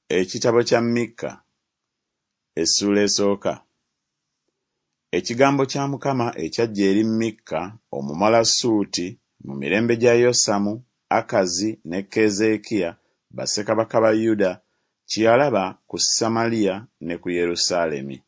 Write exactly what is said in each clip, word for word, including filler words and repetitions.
Ekitabo kya Mikka essula esooka. Ekigambo kya Mukama ekyajja eri Mikka Omumolasuuti mu mirembe gya Yosamu, Akazi ne Keezeekiya bassekabaka ba Yuda kye yalaba ku Samaliya ne ku Yerusaalemi.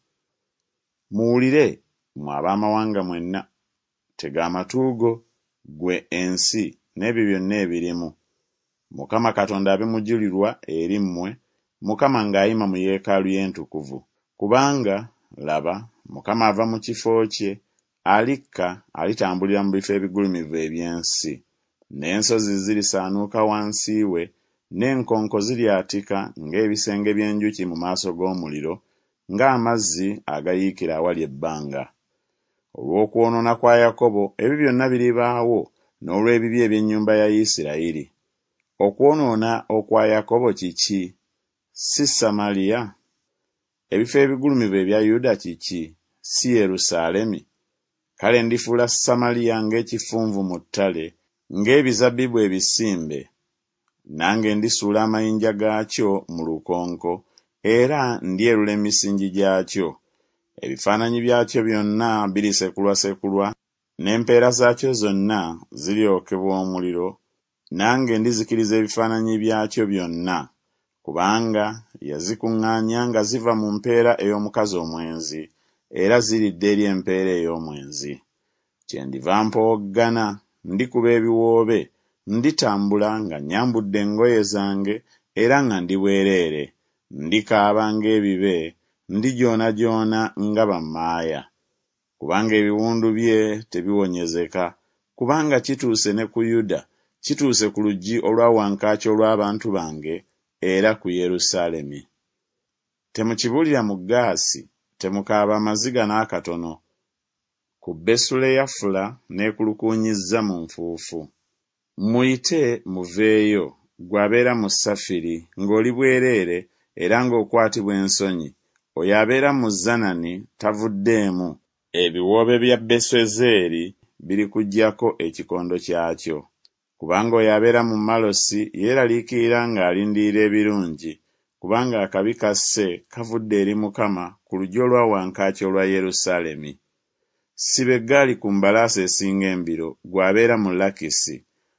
Muwulire mmwe ab'amawanga mwenna, tega amatu go ggwe ensi n'ebyo byonna ebirimu. Mukama Katonda abimujulirwa eri mmwe, Mukama ng'ayima mu yeekaalu ye entukuvu. Kubanga laba, Mukama ava mu kifo kye, alikka alitambulira mu bifo ebigulumivu eby'ensi. N'ensozi zirisaanuuka wansi we, n'enkonko ziryatika ng'ebisenge by'enjuki mu maaso g'omuliro, ng'amazzi agayiikira awali ebbanga. Olw'okwonoona kwa Yakobo ebyo byonna biribaawo, n'olw'ebibi eby'ennyumba ya Isirayiri. Okwonoona okwa Yakobo kiki? Si Samaliya? Ebifo ebigulumivu ebya Yuda kiki? Si Yerusaalemi? Kale ndifuula Samaliya ng'ekifunvu mu ttale, ng'ebizabbibu ebisimbe. Nange ndisuula amayinja gaakyo mu lukonko, era ndyerula emisingi gyakyo. Ebifaananyi byakyo byonna birisekulwasekulwa, n'empeera zaakyo zonna ziryokebwa omuliro. Nange ndizikiriza ebifaananyi byakyo byonna, kubanga yazikuŋŋaanya nga ziva mu mpeera ey'omukazi omwenzi, era ziridde eri empeera ey'omwenzi. Kyendiva mpowoggana, ndikuba ebiwoobe, nditambula nga nnyambudde engoye zange, era nga ndi bwereere. Ndikaaba ng'ebibe, ndijoona-joona nga bammaaya. Kubanga ebiwundu bye tebiwonyezeka, kubanga kituuse ne ku Yuda, kituuse ku luggi olwa wankaaki olw'abantu bange, era ku Yerusaalemi. Temukibuulira mu Gaasi, temukaaba amaziga n'akatono. Ku Besuleyafula neekulukuunyizza mu nfuufu. Muyite muveeyo, ggwe abeera mu Safiri, ng'oli bwereere era ng'okwatibwa ensonyi. Oyo abeera mu Zanani tavuddeemu. Ebiwoobe bya Beswezeeri birikuggyako ekikondo kyakyo. Kubanga oyo abeera mu Malosi yeeraliikirira ng'alindirira ebirungi, kubanga akabi kasse kavudde eri Mukama ku luggi olwa wankaaki olwa Yerusaalemi. Siba eggaali ku mbalaasi esinga embiro, ggwe abeera mu Lakisi.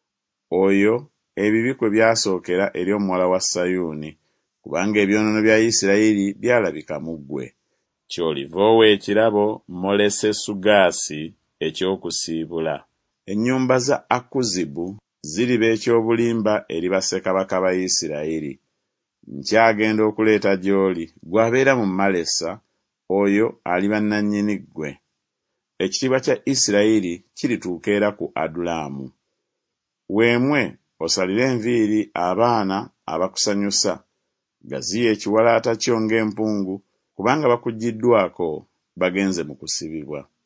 Oyo ebibi kwe byasookera eri omuwala wa Sayuuni, kubanga ebyonoono bya Isirayiri byalabika mu ggwe. Ky'oliva owa ekirabo Molesesugaasi eky'okusiibula. Ennyumba za Akuzibu ziriba ekyobulimba eri bassekabaka ba Isirayiri. Nkyagenda okuleeta gy'oli, ggwe abeera mu Malesa, oyo aliba nannyini ggwe. Ekitiibwa kya Isirayiri kirituuka era ku Adulamu. Weemwe osalire enviiri abaana abakusanyusa, gaziya ekiwalaata kyo ng'empungu, kubanga bakuggiddwako, bagenze mu kusibibwa.